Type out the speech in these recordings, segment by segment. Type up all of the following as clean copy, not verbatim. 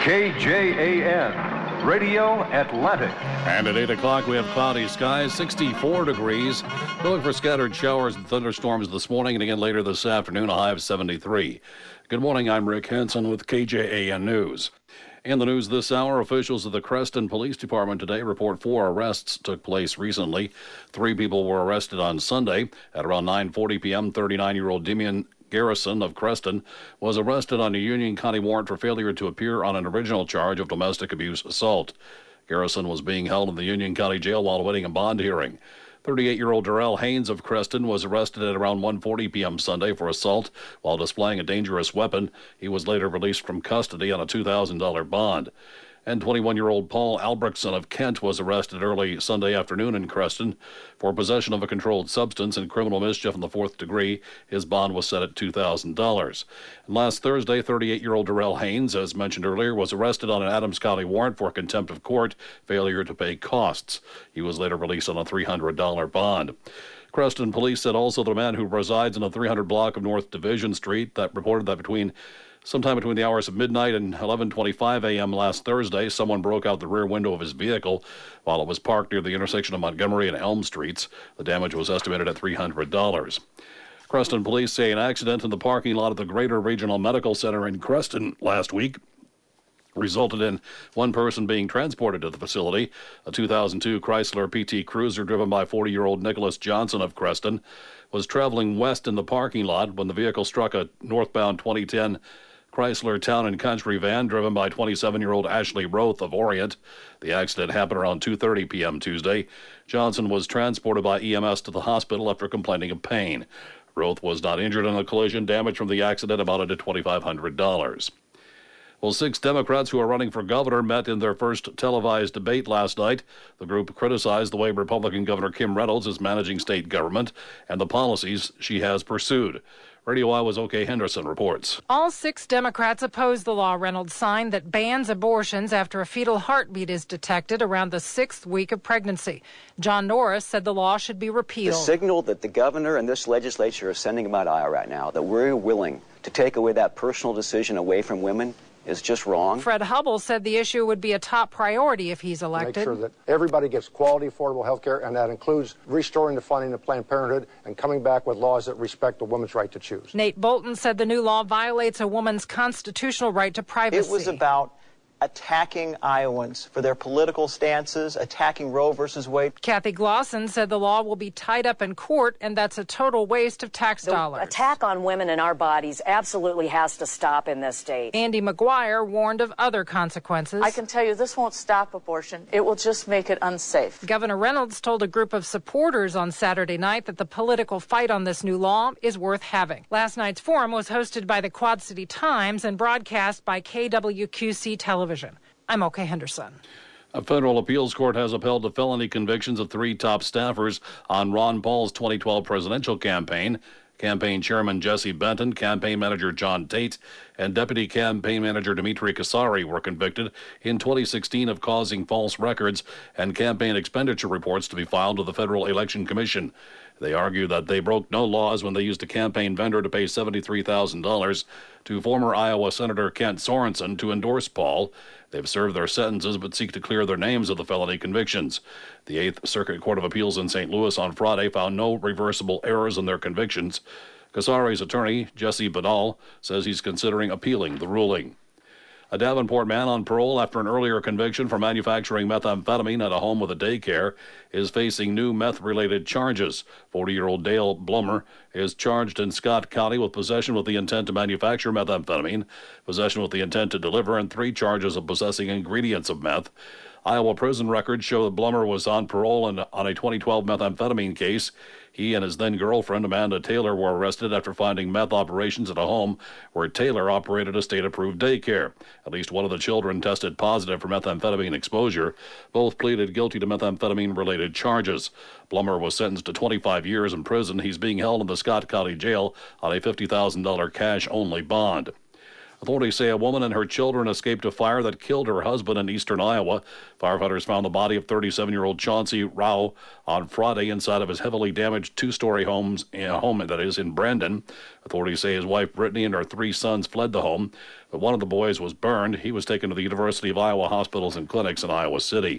KJAN, Radio Atlantic. And at 8 o'clock, we have cloudy skies, 64 degrees. Going for scattered showers and thunderstorms this morning and again later this afternoon, a high of 73. Good morning, I'm Rick Henson with KJAN News. In the news this hour, officials of the Creston Police Department today report 4 arrests took place recently. 3 people were arrested on Sunday. At around 9:40 p.m., 39-year-old Demian Garrison of Creston was arrested on a Union County warrant for failure to appear on an original charge of domestic abuse assault. Garrison was being held in the Union County Jail while awaiting a bond hearing. 38-year-old Darrell Haynes of Creston was arrested at around 1:40 p.m. Sunday for assault while displaying a dangerous weapon. He was later released from custody on a $2,000 bond. And 21-year-old Paul Albrechtson of Kent was arrested early Sunday afternoon in Creston for possession of a controlled substance and criminal mischief in the 4th degree. His bond was set at $2,000. And last Thursday, 38-year-old Darrell Haynes, as mentioned earlier, was arrested on an Adams County warrant for contempt of court, failure to pay costs. He was later released on a $300 bond. Creston police said also the man who resides in the 300 block of North Division Street that reported that sometime between the hours of midnight and 11:25 a.m. last Thursday, someone broke out the rear window of his vehicle while it was parked near the intersection of Montgomery and Elm Streets. The damage was estimated at $300. Creston police say an accident in the parking lot of the Greater Regional Medical Center in Creston last week resulted in one person being transported to the facility. A 2002 Chrysler PT Cruiser driven by 40-year-old Nicholas Johnson of Creston was traveling west in the parking lot when the vehicle struck a northbound 2010 Chrysler Town and Country van driven by 27-year-old Ashley Roth of Orient. The accident happened around 2:30 p.m. Tuesday. Johnson was transported by EMS to the hospital after complaining of pain. Roth was not injured in the collision. Damage from the accident amounted to $2,500. Well, 6 Democrats who are running for governor met in their first televised debate last night. The group criticized the way Republican Governor Kim Reynolds is managing state government and the policies she has pursued. Radio Iowa's O.K. Henderson reports. All 6 Democrats oppose the law Reynolds signed that bans abortions after a fetal heartbeat is detected around the 6th week of pregnancy. John Norris said the law should be repealed. The signal that the governor and this legislature are sending about Iowa right now, that we're willing to take away that personal decision away from women, is just wrong. Fred Hubble said the issue would be a top priority if he's elected. Make sure that everybody gets quality, affordable health care, and that includes restoring the funding of Planned Parenthood and coming back with laws that respect a woman's right to choose. Nate Bolton said the new law violates a woman's constitutional right to privacy. It was about attacking Iowans for their political stances, attacking Roe versus Wade. Kathy Glosson said the law will be tied up in court, and that's a total waste of tax dollars. The attack on women and our bodies absolutely has to stop in this state. Andy McGuire warned of other consequences. I can tell you this won't stop abortion. It will just make it unsafe. Governor Reynolds told a group of supporters on Saturday night that the political fight on this new law is worth having. Last night's forum was hosted by the Quad City Times and broadcast by KWQC Television. I'm O.K. Henderson. A federal appeals court has upheld the felony convictions of 3 top staffers on Ron Paul's 2012 presidential campaign. Campaign Chairman Jesse Benton, Campaign Manager John Tate, and Deputy Campaign Manager Dimitri Kasari were convicted in 2016 of causing false records and campaign expenditure reports to be filed with the Federal Election Commission. They argue that they broke no laws when they used a campaign vendor to pay $73,000 to former Iowa Senator Kent Sorensen to endorse Paul. They've served their sentences but seek to clear their names of the felony convictions. The 8th Circuit Court of Appeals in St. Louis on Friday found no reversible errors in their convictions. Kasari's attorney, Jesse Badal, says he's considering appealing the ruling. A Davenport man on parole after an earlier conviction for manufacturing methamphetamine at a home with a daycare is facing new meth-related charges. 40-year-old Dale Blummer is charged in Scott County with possession with the intent to manufacture methamphetamine, possession with the intent to deliver, and 3 charges of possessing ingredients of meth. Iowa prison records show that Blummer was on parole on a 2012 methamphetamine case. He and his then-girlfriend, Amanda Taylor, were arrested after finding meth operations at a home where Taylor operated a state-approved daycare. At least one of the children tested positive for methamphetamine exposure. Both pleaded guilty to methamphetamine-related charges. Blummer was sentenced to 25 years in prison. He's being held in the Scott County Jail on a $50,000 cash-only bond. Authorities say a woman and her children escaped a fire that killed her husband in eastern Iowa. Firefighters found the body of 37-year-old Chauncey Rao on Friday inside of his heavily damaged two-story home that is in Brandon. Authorities say his wife Brittany and her 3 sons fled the home, but one of the boys was burned. He was taken to the University of Iowa hospitals and clinics in Iowa City.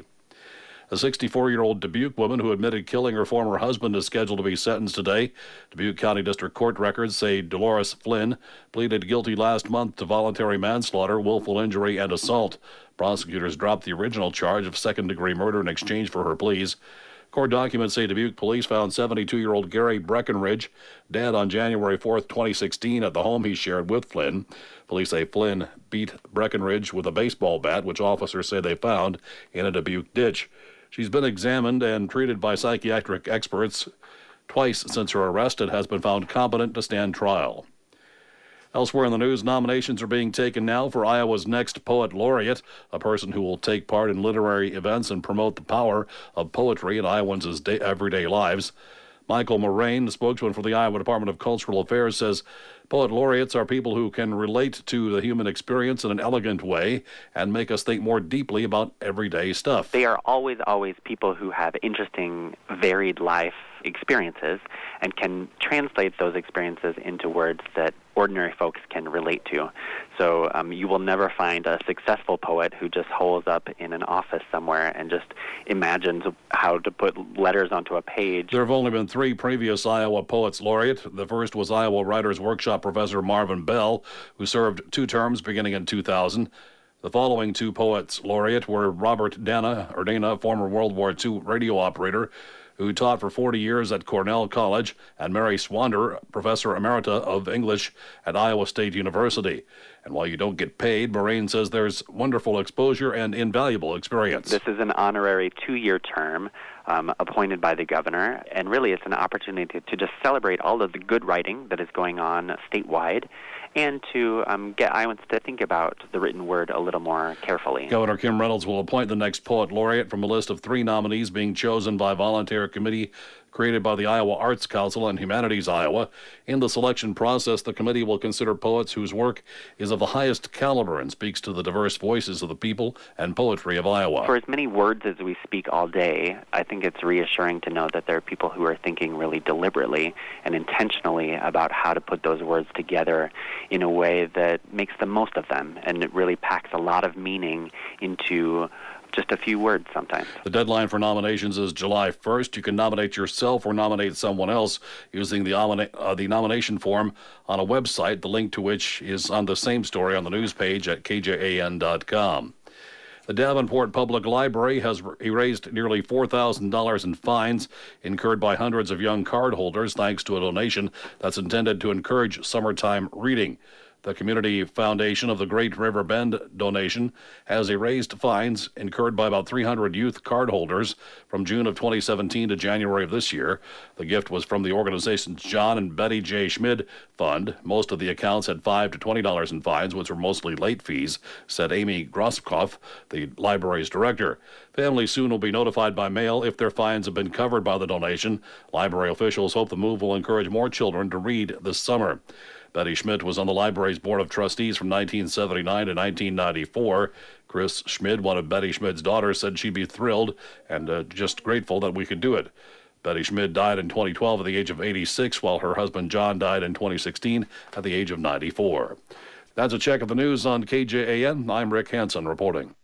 A 64-year-old Dubuque woman who admitted killing her former husband is scheduled to be sentenced today. Dubuque County District Court records say Dolores Flynn pleaded guilty last month to voluntary manslaughter, willful injury, and assault. Prosecutors dropped the original charge of second-degree murder in exchange for her pleas. Court documents say Dubuque police found 72-year-old Gary Breckenridge dead on January 4th, 2016 at the home he shared with Flynn. Police say Flynn beat Breckenridge with a baseball bat, which officers say they found in a Dubuque ditch. She's been examined and treated by psychiatric experts twice since her arrest and has been found competent to stand trial. Elsewhere in the news, nominations are being taken now for Iowa's next poet laureate, a person who will take part in literary events and promote the power of poetry in Iowans' everyday lives. Michael Moraine, the spokesman for the Iowa Department of Cultural Affairs, says poet laureates are people who can relate to the human experience in an elegant way and make us think more deeply about everyday stuff. They are always people who have interesting, varied life experiences and can translate those experiences into words that ordinary folks can relate to. So you will never find a successful poet who just holes up in an office somewhere and just imagines how to put letters onto a page. There have only been 3 previous Iowa Poets Laureate. The first was Iowa Writers Workshop professor Marvin Bell, who served 2 terms beginning in 2000. The following 2 Poets Laureate were Robert Dana, former World War II radio operator, who taught for 40 years at Cornell College, and Mary Swander, Professor Emerita of English at Iowa State University. And while you don't get paid, Moraine says there's wonderful exposure and invaluable experience. This is an honorary 2-year term appointed by the governor, and really it's an opportunity to just celebrate all of the good writing that is going on statewide and to get Iowans to think about the written word a little more carefully. Governor Kim Reynolds will appoint the next poet laureate from a list of 3 nominees being chosen by volunteer committee created by the Iowa Arts Council and Humanities Iowa. In the selection process, the committee will consider poets whose work is of the highest caliber and speaks to the diverse voices of the people and poetry of Iowa. For as many words as we speak all day, I think it's reassuring to know that there are people who are thinking really deliberately and intentionally about how to put those words together in a way that makes the most of them, and it really packs a lot of meaning into just a few words sometimes. The deadline for nominations is July 1st. You can nominate yourself or nominate someone else using the nomination form on a website, the link to which is on the same story on the news page at kjan.com. The Davenport Public Library has erased nearly $4,000 in fines incurred by hundreds of young cardholders thanks to a donation that's intended to encourage summertime reading. The Community Foundation of the Great River Bend donation has erased fines incurred by about 300 youth cardholders from June of 2017 to January of this year. The gift was from the organization's John and Betty J. Schmid Fund. Most of the accounts had $5 to $20 in fines, which were mostly late fees, said Amy Groskopf, the library's director. Families soon will be notified by mail if their fines have been covered by the donation. Library officials hope the move will encourage more children to read this summer. Betty Schmidt was on the library's board of trustees from 1979 to 1994. Chris Schmid, one of Betty Schmid's daughters, said she'd be thrilled and just grateful that we could do it. Betty Schmid died in 2012 at the age of 86, while her husband John died in 2016 at the age of 94. That's a check of the news on KJAN. I'm Rick Hansen reporting.